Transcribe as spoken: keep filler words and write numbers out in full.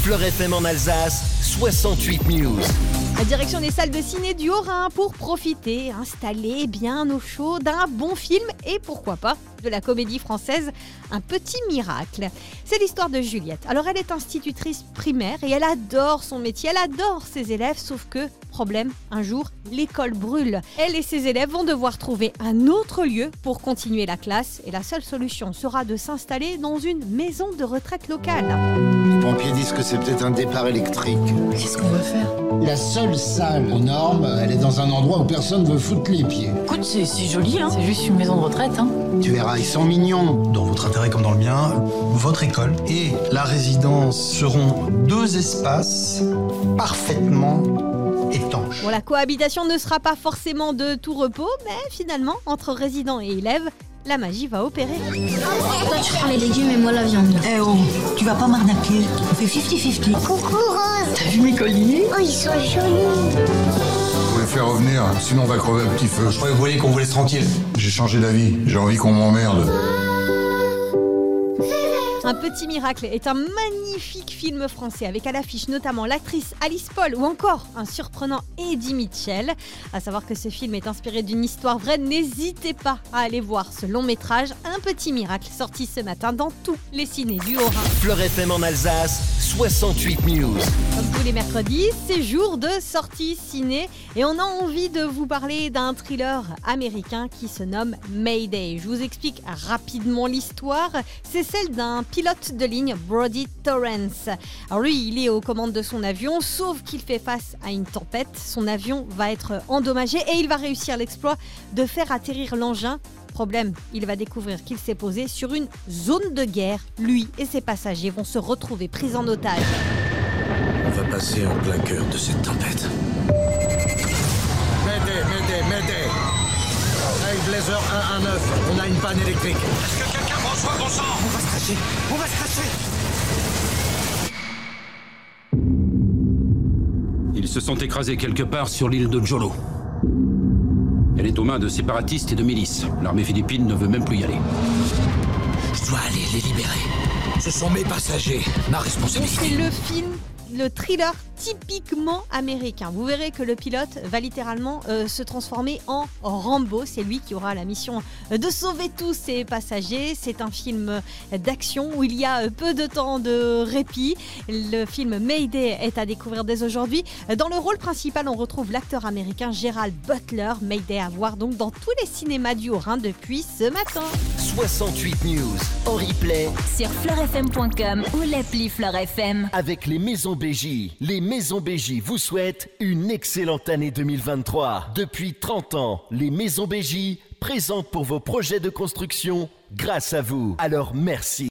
Fleur F M en Alsace, soixante-huit News. La direction des salles de ciné du Haut-Rhin pour profiter, installer bien au chaud d'un bon film et pourquoi pas de la comédie française Un petit miracle. C'est l'histoire de Juliette. Alors elle est institutrice primaire et elle adore son métier, elle adore ses élèves, sauf que, problème, un jour, l'école brûle. Elle et ses élèves vont devoir trouver un autre lieu pour continuer la classe et la seule solution sera de s'installer dans une maison de retraite locale. Les pompiers disent que c'est peut-être un départ électrique. Qu'est-ce qu'on va faire? La seule salle aux normes, elle est dans un endroit où personne ne veut foutre les pieds. Écoute, c'est, c'est joli, hein. C'est juste une maison de retraite, hein. Tu verras, ils sont mignons. Dans votre intérêt comme dans le mien, votre école et la résidence seront deux espaces parfaitement étanches. Bon, la cohabitation ne sera pas forcément de tout repos, mais finalement, entre résidents et élèves, la magie va opérer. Toi, tu prends les légumes et moi la viande. Eh oh, tu vas pas m'arnaquer. On fait cinquante cinquante. Coucou Rose. T'as vu mes colliers? Oh, ils sont jolis. Vous pouvez faire revenir, sinon on va crever un petit feu. Je croyais que vous vouliez qu'on vous laisse tranquille. J'ai changé d'avis, j'ai envie qu'on m'emmerde. Un petit miracle est un magnifique film français avec à l'affiche notamment l'actrice Alice Paul ou encore un surprenant Eddie Mitchell. À savoir que ce film est inspiré d'une histoire vraie, n'hésitez pas à aller voir ce long métrage Un petit miracle sorti ce matin dans tous les cinés du Haut-Rhin. Fleur F M en Alsace, soixante-huit News. Comme tous les mercredis, c'est jour de sortie ciné et on a envie de vous parler d'un thriller américain qui se nomme Mayday. Je vous explique rapidement l'histoire. C'est celle d'un pilote de ligne, Brody Torrance. Alors lui, il est aux commandes de son avion, sauf qu'il fait face à une tempête. Son avion va être endommagé et il va réussir l'exploit de faire atterrir l'engin. Problème, il va découvrir qu'il s'est posé sur une zone de guerre. Lui et ses passagers vont se retrouver pris en otage. On va passer en plein cœur de cette tempête. Mayday, Mayday, Mayday. Hey, Blazer un un neuf, on a une panne électrique. Est-ce que quelqu'un reçoit bon sang? On va se cracher, on va se cracher. Ils se sont écrasés quelque part sur l'île de Jolo. Elle est aux mains de séparatistes et de milices. L'armée philippine ne veut même plus y aller. Je dois aller les libérer. Ce sont mes passagers, ma responsabilité. C'est le film, le thriller typiquement américain. Vous verrez que le pilote va littéralement euh, se transformer en Rambo. C'est lui qui aura la mission de sauver tous ses passagers. C'est un film d'action où il y a peu de temps de répit. Le film Mayday est à découvrir dès aujourd'hui. Dans le rôle principal, on retrouve l'acteur américain Gerald Butler. Mayday à voir donc dans tous les cinémas du Haut-Rhin depuis ce matin. soixante-huit News en replay sur fleur f m point com ou l'appli Fleur F M. avec les Maisons B J. Les Maisons B J vous souhaitent une excellente année deux mille vingt-trois. Depuis trente ans, les Maisons B J présentent pour vos projets de construction grâce à vous. Alors merci.